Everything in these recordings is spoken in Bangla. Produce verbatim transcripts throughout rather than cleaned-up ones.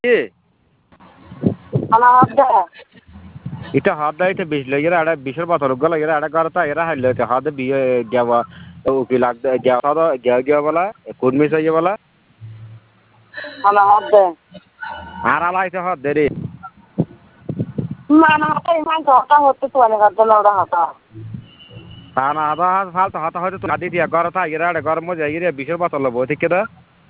কি খানা হচ্ছে এটা হাত দেয় এটা বিশ লাগে এটা বিশের বছর গেল এরা এটা করতা এরা হাইলে হাতে বিয়ে গেবা কি লাগবে গেবা তো গেয়া গিয়া বলা কুর্মি সাইয়ে বলা খানা হচ্ছে আর আলাইতে হাত দে রে মানে হচ্ছে ইমান ঘটা হচ্ছে তো অনেক হচ্ছে ওরা হতা তা না আধা হাত ফালতু হাতে হয়তো তো আদি দিয়া করতা এরা এটা গরম যাই রে বিশের বছর লব ঠিক দা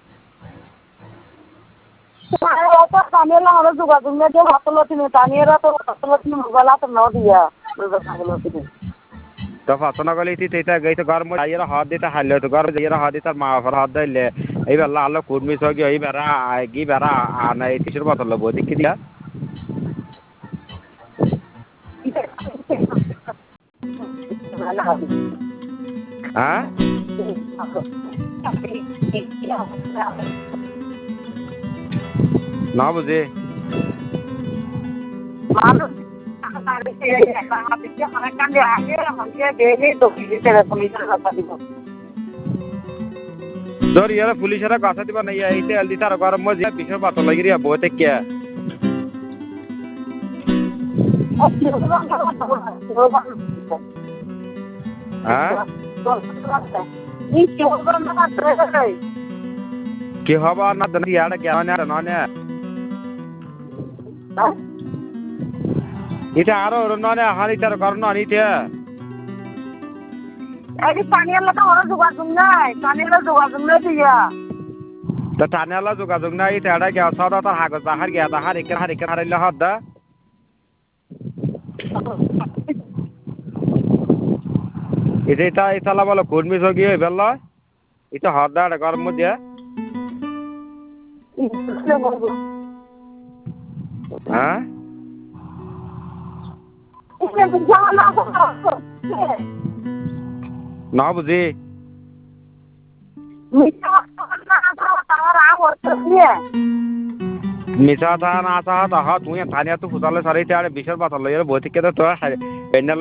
টানিয়ে হবে যোগাযোগ নিয়ে যে হাতলতি নিয়ে টানিয়ে তো হাতলতি মোবাইল হাতে নাও দিয়া হাতলতি তো ফাসনা গলি তি তেটা গাইতে গরম যাই এরা হাত দিতে হাইলে তো গরম যাই এরা হাত দিতে মা ফর হাত দিলে এই বেলা আল্লাহ কুর্মি সগি এই বেরা গি বেরা আনা এই বিশের বছর লব ঠিক দিয়া হ্যাঁ না বুঝে ধর ইয়ারা পুলিশেরা গাছা দিবা নাই এইতে আলদি তার গরম মজা বিশের বছর লাগি রে বইতে কে হ্যাঁ কি হবা না দন ইয়াড়া জ্ঞান আর ননে এটা আরো ননে হানি তার গরম আনিতে এই পানির লোক ওরা যোগাযোগ নাই পানির লোক যোগাযোগ নাই দিয়া তা টানেলা যোগাযোগ নাই এটা এটা গিয়া সদা তার হাগজ বাহার গিয়া তাহার একে হার একে হারাইলে হাত দা এটা এটা ইতালা বলো কুর্মি সগি হই বেলা এটা হাত দা এটা গরম মধ্যে হ্যাঁ না বুঝি মিছা থা না থা তাহা তুই থানিয়া তো ফুটালে সারিতে আরে বিশের পাতা লইয়া বই থেকে তো বেন্ডাল